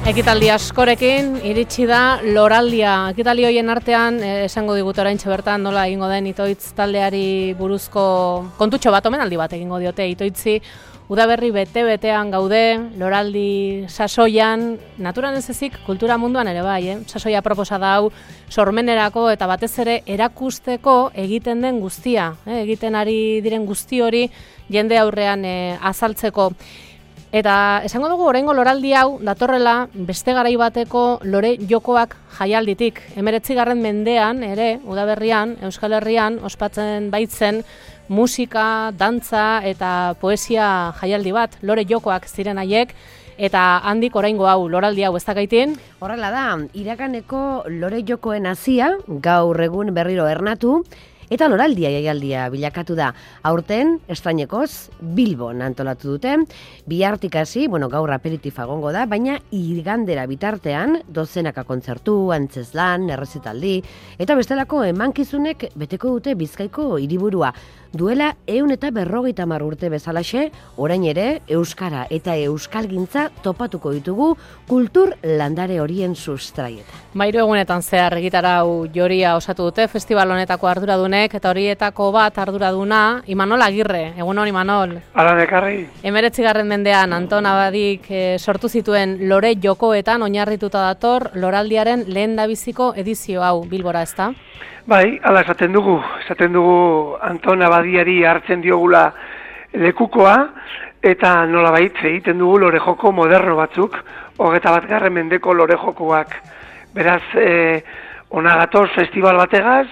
Ekitaldi askorekin iritsi da loraldia. Ekitaldi hoien artean esango digut oraintxe bertan nola egingo den Itoitz taldeari buruzko kontutxo bat omenaldi bat egingo diote Itoitzi. Udaberri bete-betean gaude, loraldi sasoian, naturan ez ezik kultura munduan ere bai, sasoia proposa da hau sormenerako eta batez ere erakusteko egiten den guztia, egiten ari diren guzti hori jende aurrean azaltzeko. Eta esango dugu oraingo loraldi hau datorrela beste garai bateko lore jokoak jaialditik. 19. mendean ere udaberrian Euskal Herrian ospatzen baitzen musika, dantza eta poesia jaialdi bat, lore jokoak ziren haiek, eta handik oraingo hau loraldi hau ez da gaitin? Horrela da, Iraganeko lore jokoen hasia gaur egun berriro ernatu, eta loraldia jaialdia bilakatu da. Aurten, estrainekoz, Bilbon antolatu dute. Bihartik hasi, gaur aperitifa egongo da, baina igandera bitartean dozenaka kontzertu, antzezlan, errezitaldi, eta bestelako emankizunek beteko dute Bizkaiko hiriburua. Duela 150 urte bezalaxe, orain ere euskara eta euskalgintza topatuko ditugu kultur landare horien sustraietan. 3 egunetan zehar egitarau joria osatu dute festival honetako arduradunek, eta horietako bat arduraduna Imanol Agirre. Egunon, Imanol. Ala dekarri. 19. mendean Anton Abadik sortu zituen lore jokoetan oinarrituta dator loraldiaren lehendabiziko edizio hau Bilbora, ezta? Bai, ala esaten dugu Anton Abadiari hartzen diogula lekukoa, eta nolabait egiten dugu lore joko moderno batzuk, 21. mendeko lore jokoak. Beraz, ona gatoz festival bategaz,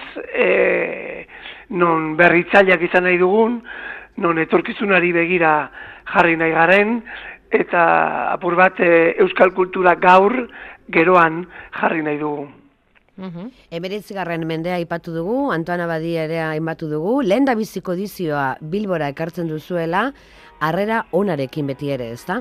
non berritzaileak izan nahi dugun, non etorkizunari begira jarri nahi garen, eta apur bat euskal kultura gaur geroan jarri nahi dugu. 19. mendea aipatu dugu, Anton Abadia ere aipatu dugu, lehendabiziko edizioa Bilbora ekartzen duzuela, harrera onarekin beti ere, ezta?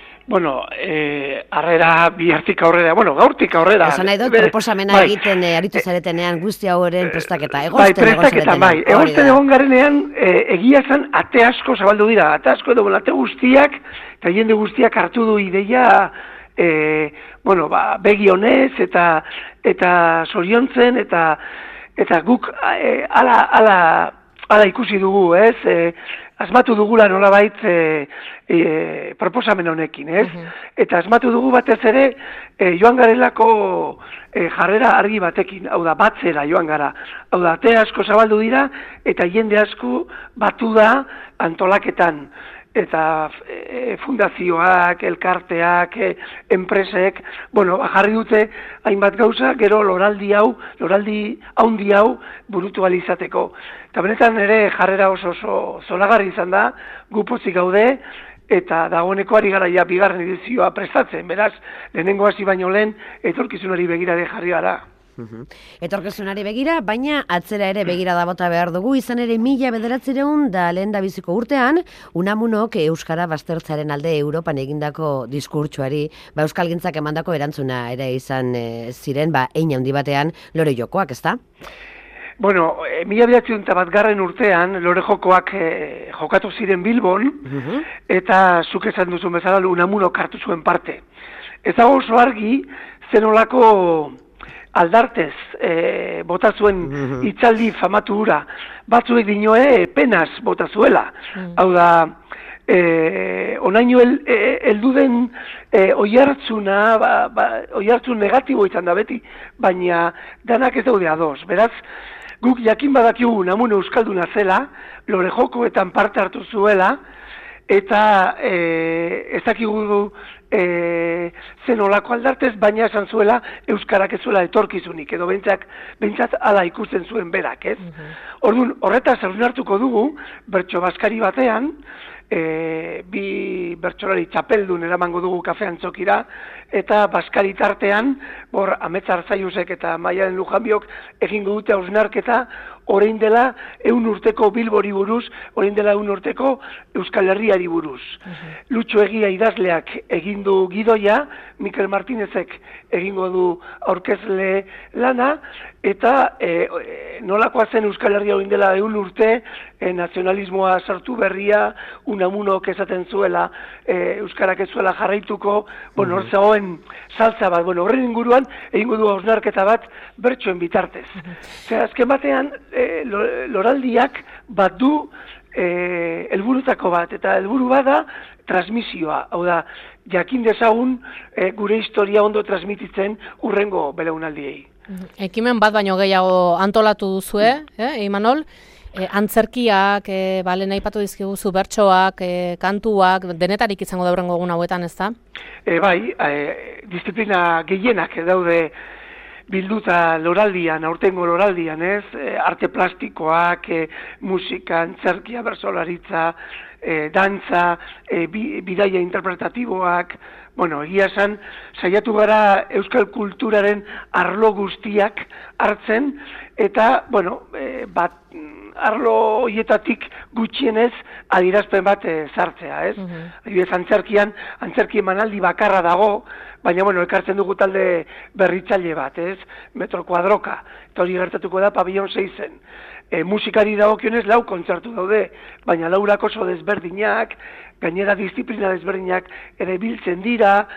Harrera bihartik aurrera, gaurtik aurrera. Esan nahi dut, proposamena egiten aritu zaretenean guzti horren prestaketa, egozten egozten egon garenean, egia zen ate asko zabaldu dira, ate asko edo ate guztiak, eta jende guztiak hartu du ideia, begi honez, eta zoriontzen, eta guk ala ikusi dugu, ez? Asmatu dugula nolabait proposamen honekin, ez? Eta asmatu dugu batez ere joan garelako jarrera argi batekin, hau da, batzera joan gara. Hau da, ate asko zabaldu dira, eta jende asko batu da antolaketan. Eta fundazioak, elkarteak, enpresek, jarri dute hainbat gauza, gero loraldi haundi hau burutu alizateko. Eta benetan ere jarrera oso zoragarri izan da, gu pozik gaude, eta dagoeneko ari gara ja bigarren edizioa prestatzen, beraz, lehenengo hasi baino lehen, etorkizunari begira de jarri gara. Etorkizunari begira, baina atzera ere begira da bota behar dugu, izan ere 1900 da lehendabiziko urtean, Unamunok euskara baztertzaren alde Europan egindako diskurtsoari, euskalgintzak emandako erantzuna ere izan ziren, hein handi batean lore jokoak, ezta? 1901 urtean lore jokoak jokatu ziren Bilbon, eta zuk esan duzu bezala Unamunok hartu zuen parte. Ez dago oso argi, zenolako aldartez bota zuen hitzaldi famatu hura. Batzuek dinoe penaz bota zuela. Hau da, onaino heldu den oihartzuna, oihartzun negatibo izan da beti, baina danak ez daude ados. Beraz, guk jakin badakigu Unamuno euskalduna zela, lore jokoetan parte hartu zuela, eta ez dakigu zen olako aldartez, baina esan zuela euskarak ez zuela etorkizunik, edo behintzat ala ikusten zuen berak, ez? Orduan, horretaz hausnartuko dugu, bertso baskari batean, bi bertsolari txapeldun eramango dugu kafean txokira, eta baskari tartean, Amets Arzaiusek eta Maialen Lujanbiok egingo dute hausnarketa, orain dela 100 urteko Bilbori buruz, orain dela 100 urteko Euskal Herriari buruz. Lutxo Egia idazleak egin du gidoia, Mikel Martinezek egingo du aurkezle lana, eta nolakoa zen Euskal Herria orain dela 100 urte, nazionalismoa sartu berria, Unamunok esaten zuela, Euskarak ez zuela jarraituko, hor zegoen saltza bat, horren inguruan egingo du hausnarketa bat bertsoen bitartez. Azken batean, loraldiak bat du helburutako bat, eta helburu bada transmisioa, hau da, jakin dezagun gure historia ondo transmititzen urrengo belaunaldiei. Ekimen bat baino gehiago antolatu duzue, Imanol? Antzerkiak, lehen aipatu dizkiguzu bertsoak, kantuak, denetarik izango da hurrengo egun hauetan, ez da? Bai, disiplina gehienak daude bilduta loraldian, aurtengo loraldian, ez? Arte plastikoak, musika, antzerkia, bertsolaritza, dantza, bidaia interpretatiboak, egia esan, saiatu gara euskal kulturaren arlo guztiak hartzen, eta, bat arlo horietatik gutxienez adierazpen bat sartzea, ez? Adibidez, antzerki emanaldi bakarra dago, baina, ekartzen dugu talde berritzaile bat, ez? Metro Kuadroka, eta hori gertatuko da Pabellon 6-en. Musikari dagokionez 4 kontzertu daude, baina 4 oso desberdinak, gainera disiplina desberdinak ere biltzen dira,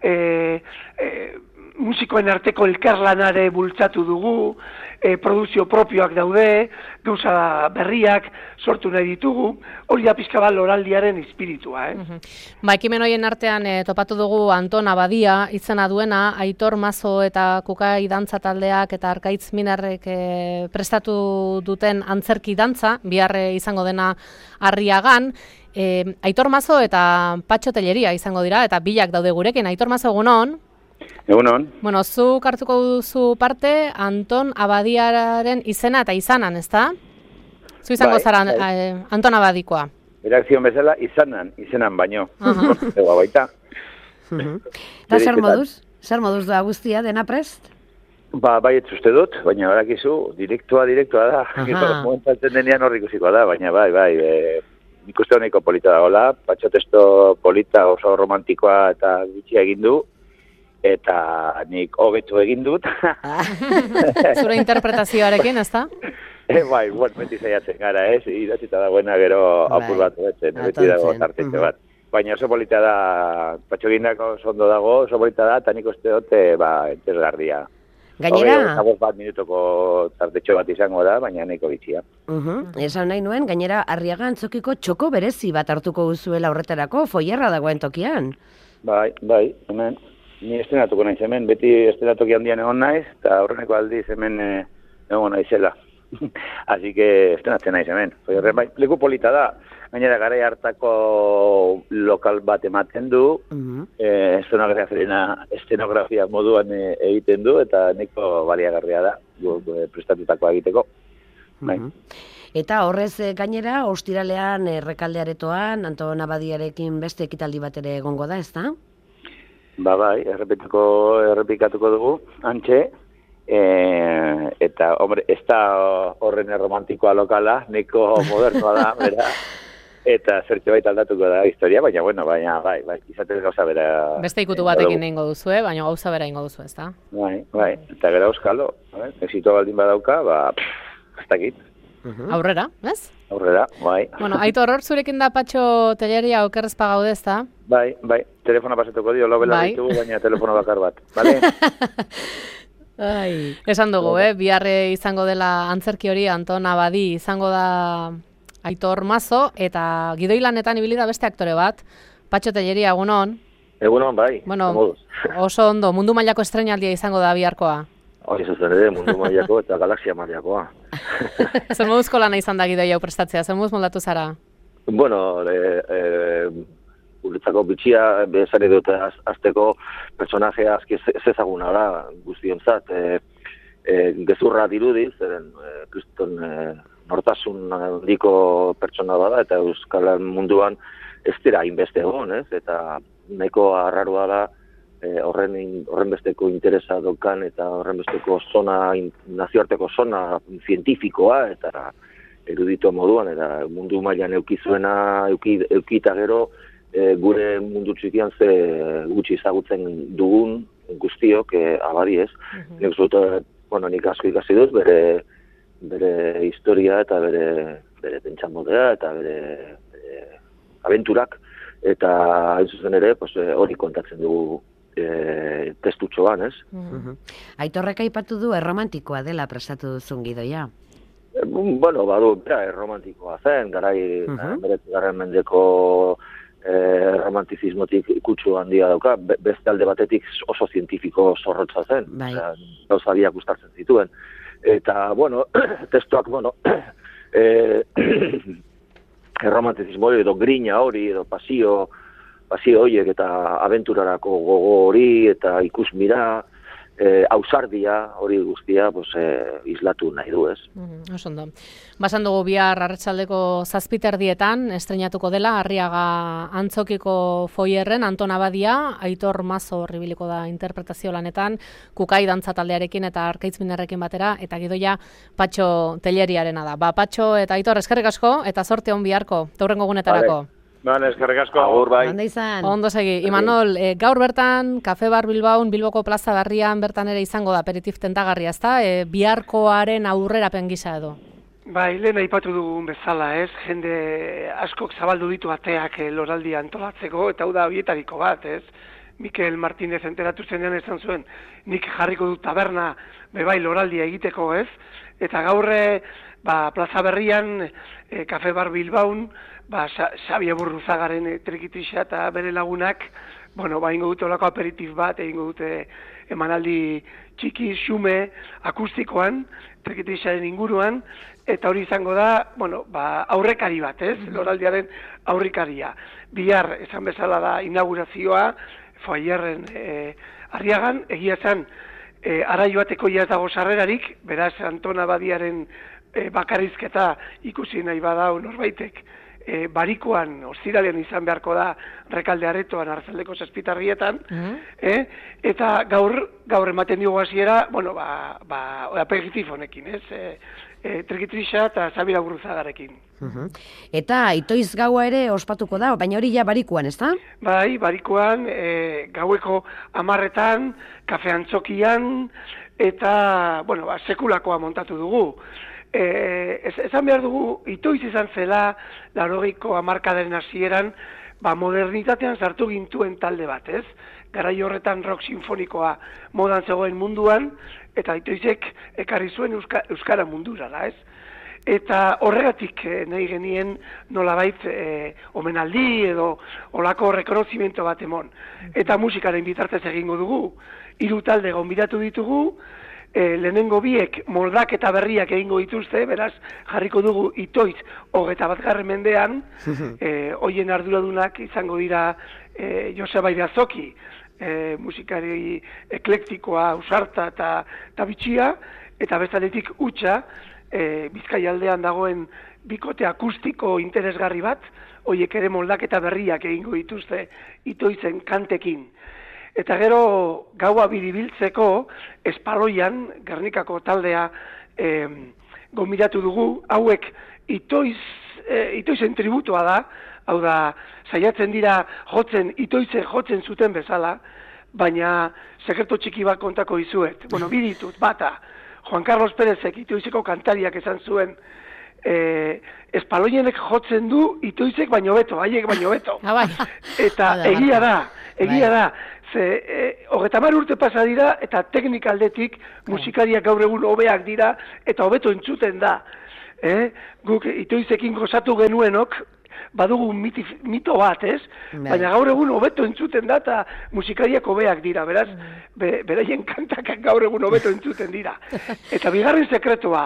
musikoen arteko elkarlanare bultzatu dugu, produzio propioak daude, gauza berriak sortu nahi ditugu, hori da pixka bat loraldiaren espiritua. Ekimen horien artean topatu dugu Anton Abadia, izena duena, Aitor Mazo eta Kukai dantza taldeak eta Arkaitz Minarrek prestatu duten antzerki dantza, bihar izango dena Arriagan. Aitor Mazo eta Patxo Telleria izango dira, eta bilak daude gurekin. Aitor Mazo, egunon? Egunon. Zuk hartuko duzu parte Anton Abadiaren izena eta izanan, ez da? Zu izango zara Anton Abadikoa. Erakzion bezala izanan baino. Ego baita. Eta zer moduz da guztia, dena prest? Bai ez uste dut, baina barakizu, direktua da. Momentatzen denean horrik ikusiko da, baina bai. Nik uste honeko polita dagoela, Patxo testo polita, oso romantikoa eta bitxia egin du. Eta nik hobetu egin dut. Zure interpretazioarekin, ez da? Bai, beti zaiatzen gara, ez? Idatzita dagoena gero apur bat betzen, beti dago tartetxe bat. Baina oso polita da, Patxo egindako oso ondo dago, oso polita da, eta nik uste dut, entesgarria. Gainera... Hogei, bat minutoko tartetxo bat izango da, baina nahiko bitxia. Esan nahi nuen, gainera Arriagan Antzokiko txoko berezi bat hartuko duzuela horretarako, foierra dagoen tokian. Bai, hemen. Ni estrenatuko naiz hemen, beti estrenatoki handian egon naiz, eta horreneko aldiz hemen egon naizela. Así que estrenatzen naiz hemen. Bai, leku polita da, gainera garai hartako lokal bat ematen du, estenografia moduan egiten du, eta neko baliagarria da, prestatutakoa egiteko. Eta horrez gainera, ostiralean Errekalde-aretoan, Anton Abadiarekin beste ekitaldi bat ere egongo da, ez da? Bai, errepikatuko dugu, antxe, eta, hombre, ez da horren romantikoa lokala, neko modernoa da, bera, eta zertxe baita aldatuko da historia, baina, bai, izatez gauza bera... Beste ikutu batekin egingo duzu, baina gauza bera egingo duzu, ez da? Bai, eta gara euskalo, exito baldin badauka, ez dakit. Aurrera, ez? Aurrera, bai. Aitor, hor zurekin da Patxo Telleria okerrezpa gaude, ez da? Bai, telefona pasatuko dio, lobela ditugu, baina telefono bakar bat, bale? Esan dugu, biharre izango dela antzerki hori, Anton Abadi izango da Aitor Mazo, eta gidoilanetan ibili da beste aktore bat, Patxo Telleria, egunon? Egunon, bai. Oso ondo, mundu mailako estrenaldia izango da biharkoa. Hori zuzen ere, mundu mailako eta galaxia mailakoa. Zer moduzko lana izan da gidoi hau prestatzea, zer moduz moldatu zara? Guretzako bitxia, bezari dut azteko personajea azki ezaguna da guztionzat. Gezurra dirudiz, kriston nortasun handiko pertsona bada, eta euskal munduan ez dira inbeste egon, ez? Eta nahiko arrarua da horren besteko interesa dokan eta horren besteko nazioarteko zona zientifikoa eta erudito moduan, eta mundu mailan eukita gero gure mundu txikian ze gutxi ezagutzen dugun guztiok abadi ez. Nik zut, nik asko ikasi dut bere historia eta bere pentsamodea eta bere abenturak, eta hain zuzen ere hori kontatzen dugu testutxoan, ez? Aitorrek aipatu du erromantikoa dela prestatu duzun gidoia. Badu, erromantikoa zen, garai 19. mendeko romantizismotik kutsu handia dauka, beste alde batetik oso zientifiko zorrotza zen, gauza biak ustartzen zituen. Eta, testuak, romantizismo hori edo grina hori edo pasio horiek eta abenturarako gogo hori eta ikusmira, ausardia hori guztia islatu nahi du, ez? Oso ondo. Basan dugu bihar arratsaldeko 7:00 estreinatuko dela Arriaga Antzokiko foierren Anton Abadia, Aitor Mazo horribiliko da interpretazio lanetan, Kukai dantza taldearekin eta Arkaitz Minerrekin batera, eta gidoia Patxo Telleriarena da. Patxo eta Aitor, eskerrik asko eta zorte on biharko, hurrengo egunetarako. Eskerrik asko. Agur, bai. Ondo segi. Imanol, gaur bertan, Kafe Bar Bilbaun, Bilboko Plaza Berrian bertan ere izango da aperitif tentagarria, ezta? Biharkoaren aurrerapen gisa edo. Bai, lehen aipatu dugun bezala, ez? Jende askok zabaldu ditu ateak loraldia antolatzeko, eta hau da horietariko bat, ez? Mikel Martínez enteratu zenean esan zuen, nik jarriko dut taberna bebai loraldia egiteko, ez? Eta gaur Plaza Berrian, Kafe Bar Bilbaun, Xabi Aburruzagaren trikitixa eta bere lagunak, ingo dute olako aperitif bat, egingo dute emanaldi txiki, xume, akustikoan, trikitixaren inguruan, eta hori izango da, aurrekari bat, ez? Loraldiaren aurrekaria. Bihar, esan bezala da, inaugurazioa, foierren Arriagan, egia zen, araioateko ez dago sarrerarik, beraz, Anton Abadiaren bakarrizketa ikusi nahi badau norbaitek, barikoan, ostiralean izan beharko da Rekalde Aretoan, Arratsaldeko 7:00, eta gaur ematen diogu hasiera, aperitif honekin, ez? Trikitrixa eta Xabi Aburruzagarekin. Eta itoiz gaua ere ospatuko da, baina hori ja barikoan, ezta? Bai, barikoan, gaueko 10:00, Kafe Antzokian, eta, sekulakoa montatu dugu. Esan behar dugu, itoiz izan zela, 80ko hamarkadaren hasieran, modernitatean sartu gintuen talde bat, ez? Garai horretan rock sinfonikoa modan zegoen munduan, eta itoizek ekarri zuen euskara mundura, da, ez? Eta horregatik nahi genien nolabait omenaldi edo olako rekonozimento bat emon. Eta musikaren bitartez egingo dugu. 3 talde gonbidatu ditugu, lehenengo biek moldak eta berriak egingo dituzte, beraz jarriko dugu itoiz 21. mendean, hoien arduradunak izango dira Joseba Idazoki, musikari eklektikoa, ausarta eta bitxia, eta bezaletik Utsa, Bizkaia aldean dagoen bikote akustiko interesgarri bat, hoiek ere moldak eta berriak egingo dituzte itoizen kantekin. Eta gero gaua biribiltzeko Espaloian, Gernikako taldea gonbidatu dugu, hauek itoizen tributua da, hau da, saiatzen dira itoize jotzen zuten bezala, baina sekreto txiki bat kontako dizuet. Bi ditut, bata, Juan Carlos Pérezek itoizeko kantariak esan zuen, Espaloienek jotzen du itoizek baino beto, haiek baino beto. Eta egia da, ze 30 urte pasa dira eta teknika aldetik musikariak gaur egun hobeak dira eta hobeto entzuten da. Guk itoizekin gozatu genuenok, badugu mito bat, ez? Baina gaur egun hobeto entzuten da eta musikariak hobeak dira, beraz, beraien kantak gaur egun hobeto entzuten dira. Eta bigarren sekretua,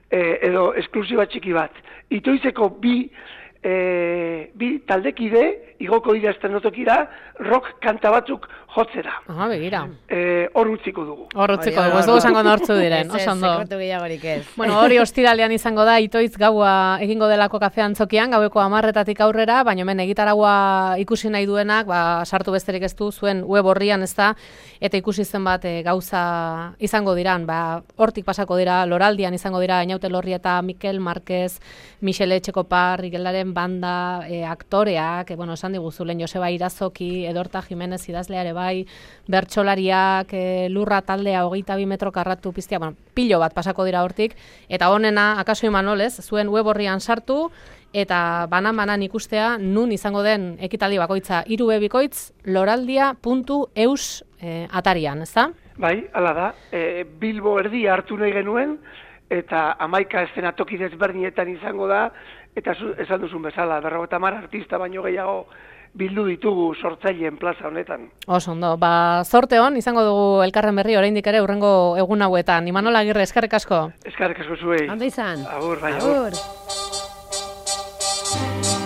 edo esklusiba txiki bat, itoizeko bi taldekide igoko dira estenotokira rock kanta batzuk jotzera. Begira. Hor utziko dugu. Hor utziko dugu, ez dugu esango nortzu diren, oso ondo. Sekretu gehiagorik ez. Bueno, hori ostiralean izango da, Itoitz gaua egingo delako kafe antzokian, gaueko 10:00 aurrera, baina hemen egitaragua ikusi nahi duenak, sartu besterik ez du, zuen web horrian ez da, eta ikusi zenbat gauza izango diran, hortik pasako dira, Loraldian izango dira, Einaute Lorrieta, Mikel Marquez, Michele Etxekopar, Igelaren banda, aktoreak, esan diguzu, lehen Joseba Irazoki, Edorta Jimenez idazleare bai, bertsolariak, lurra taldea 22 metro karratu piztia, pilo bat pasako dira hortik, eta honena, akaso Imanolez, zuen web horrian sartu, eta banan ikustea nun izango den ekitaldi bakoitza, 3 bikoitz, loraldia.eus atarian, ezta? Bai, hala da, Bilbo erdia hartu nahi genuen, eta 11 eszenatoki desberdinetan izango da, eta esan duzun bezala, 50 artista baino gehiago bildu ditugu sortzaileen plaza honetan. Oso ondo, zorte hon, izango dugu elkarren berri oraindik ere hurrengo egun hauetan. Imanol Agirre, eskerrik asko. Eskerrik asko zuei. Ondo izan. Agur, bai, agur. agur.